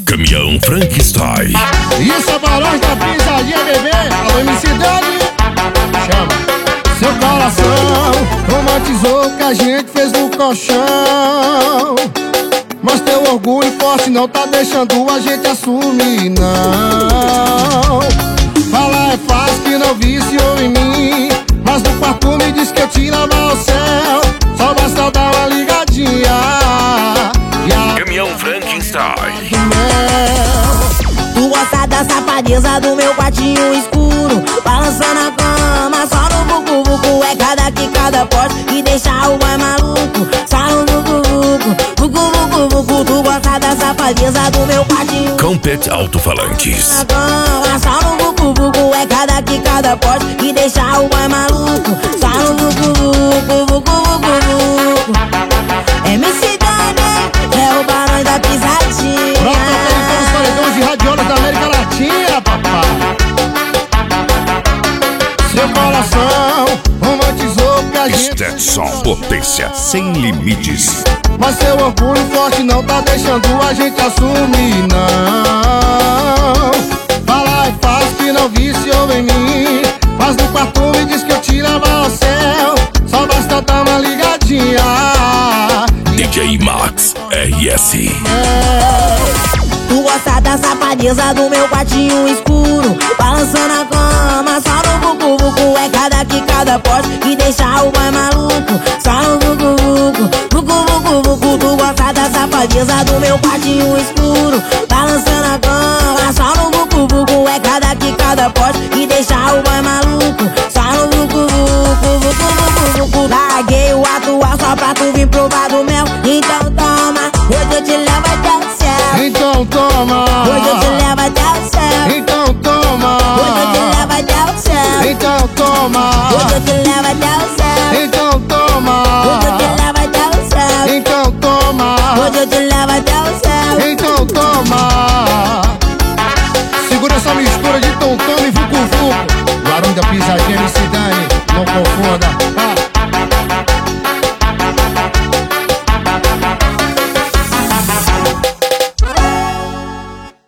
Caminhão Frankenstein. Isso é Barões da Pisadinha, bebê. Alô, MC Dani. Chama. Seu coração romantizou o que a gente fez no colchão, mas teu orgulho forte não tá deixando a gente assumir, não. Falar é fácil que não viciou em mim, mas no quarto me diz que eu te lavo ao céu. Só basta dar uma ligadinha. Caminhão Frankenstein. Tu gosta da safadeza do meu quartinho escuro, balançando a cama, só no vucu-vucu. É cada quicada forte que deixa o boy maluco. Só no vucu-vucu, vucu-vucu-vucu. Tu gosta da safadeza do meu quartinho Compet Alto-Falantes. na cama, só no vucu-vucu. É cada quicada forte que deixa o boy maluco. Só no vucu-vucu, vucu-vucu-vucu. MC Dani é o Barões da Pisadinha. Pronto, todos os paredões de radiolas da América Latina, papai. Seu coração romantizou o que a gente Stetson, potência sem limites. mas seu orgulho forte não tá deixando a gente assumir, não. Falar é fácil que não viciou em mim, mas no quarto me diz que eu te levo ao céu. Só basta dar uma ligadinha. DJ Max RS. Tu gosta da safadeza do meu quartinho escuro, balançando a cama, só no vucu-vucu. É cada quicada forte que deixa o boy maluco. Só no vucu-vucu, vucu-vucu-vucu. Tu gosta da safadeza do meu quartinho escuro, balançando a cama, só no vucu-vucu. É cada quicada forte que deixa o boy maluco. Só no vucu-vucu, vucu-vucu-vucu. Larguei o atual só pra tu vir provar do mel. Então toma, hoje eu te levo até o céu. Então toma. Hoje eu te levo até o céu. Então toma. Hoje eu te levo até o céu. Então toma. Hoje eu te levo até o céu. Então toma. Hoje eu te levo até o céu. Então toma. Hoje eu te levo até o céu. Então toma. Segura essa mistura de tom-tom e vucu-vucu. Barões da Pisadinha, MC Dani, não confunda.